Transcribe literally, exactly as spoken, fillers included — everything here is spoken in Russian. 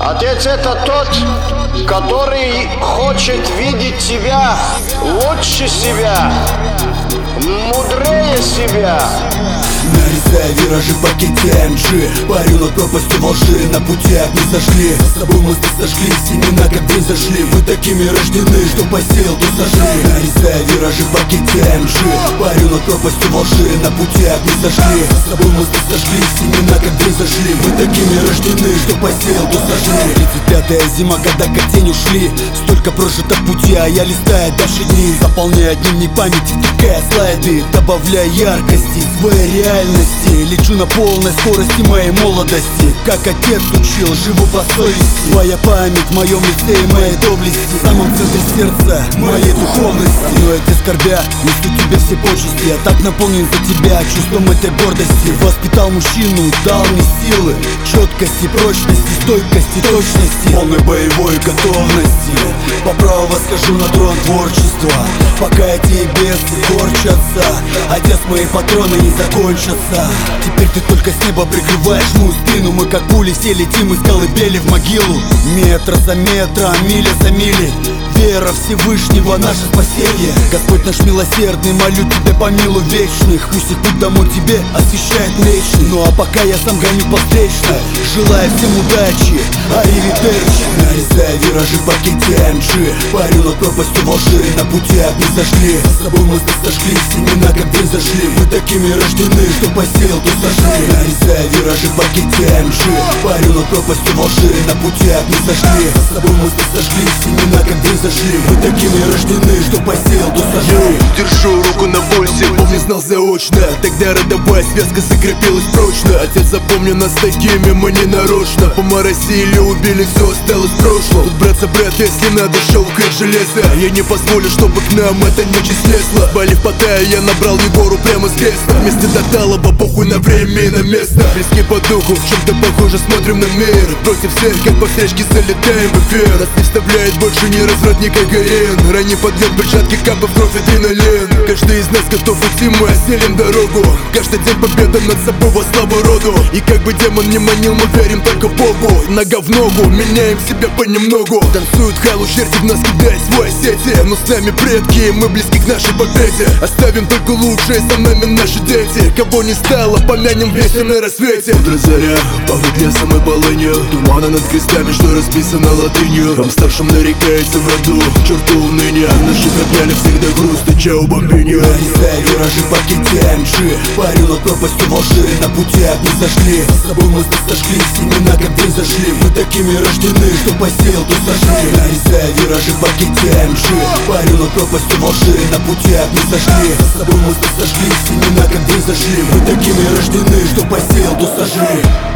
Отец — это тот, который хочет видеть тебя лучше себя, мудрее себя. Нарезая виражи в пакете эм джи, парю над пропастью во лжи, на пути огни зажгли. С собой мосты сошли, семена как день зашли. Вы такими рождены, что посеял, то сожри. Нарезая виражи в пакете эм джи, парю над пропастью во лжи, на пути огни зажгли. С собой мосты сошли, семена как день зашли. Вы такими рождены, что посеял, то сожри. Тридцать пятая зима, года как тень ушли. Столько прожито пути, а я листаю дальше дни. Заполняя дневник памяти, втыкая слайды, добавляя яркости своей реальности. Лечу на полной скорости моей молодости. Как отец учил, живу по совести. Твоя память в моем лице и моей доблести, в самом центре сердца моей духовности. Но эти скорбя, несу тебе все почести. Я так наполнен за тебя чувством этой гордости. Воспитал мужчину, дал мне силы, четкости, прочности, стойкости, точности, полной боевой готовности. По праву восхожу на трон творчества, пока эти бесы корчатся. Отец, мои патроны не закончатся. Теперь ты только с неба прикрываешь мою спину. Мы как пули все летим из колыбели в могилу. Метр за метром, миля за милей. Вера Всевышнего — наше спасение. Господь наш милосердный, молю тебя, помилуй вечных. Пусть их путь домой тебе освещает млечный. Ну а пока я сам гоню по встречной, желаю всем удачи, аривидерчи. Нарезая виражи в пакете эм джи, парю над пропастью во лжи, на пути огни зажгли. С собой мосты сошли, семена как день зашли. Вы такими рождены, что посеял, то сожри. Нарезая виражи в пакете эм джи, парю над пропастью во лжи, на пути огни зажгли. С собой мосты сошли, семена как день зашли. Вы такими рождены, что посеял, то сожри. Держу руку на пульсе, помню, знал заочно. Тогда родовая связка закрепилась прочно. Отец запомнил нас такими, мы не нарочно. Поморосили, убили, все осталось в прошлом. Тут, братца, брат, если надо, шел как железо. Я не позволю, чтобы к нам эта нечисть слезла. Бали в Паттайе, я набрал Егору прямо с креста. Вместе до Талаба, похуй на время и на место. Близки по духу, в чем-то похоже, смотрим на мир. Против всех, как по встречке, залетаем в эфир. Нас не вставляет больше ни разврат, ни кокаин. Ранний подъем, перчатки, капа в кровь, адреналин. Каждый из нас готов идти, мы осилим дорогу. Каждый день победа над собой во славу роду. И как бы демон не манил, мы верим только Богу. Нога в ногу, меняем себя понемногу. Танцуют халу, черти в нас кидая свой сети. Но с нами предки, мы близки к нашей победе. Оставим только лучшее, со нами наши дети. Кого не стало, помянем вместе на рассвете. Утро заря, пахнет лесом и полынью. Тумана над крестами, что расписано латынью. Вам старшим нарекается в роду, к черту уныния. Наших отняли всегда груст и чао бомбиньо. Нарезая виражи в пакете эм джи, парю над пропастью во лжи, на пути огни зажгли. С собой мосты сошли, семена как день зашли. Вы такими рождены, что посеял, то сожри. Нарезая виражи в пакете эм джи, парю над пропастью во лжи, на пути огни зажгли. С собой мосты сошли, семена как день зашли. Вы такими рождены, что посеял, то сожри.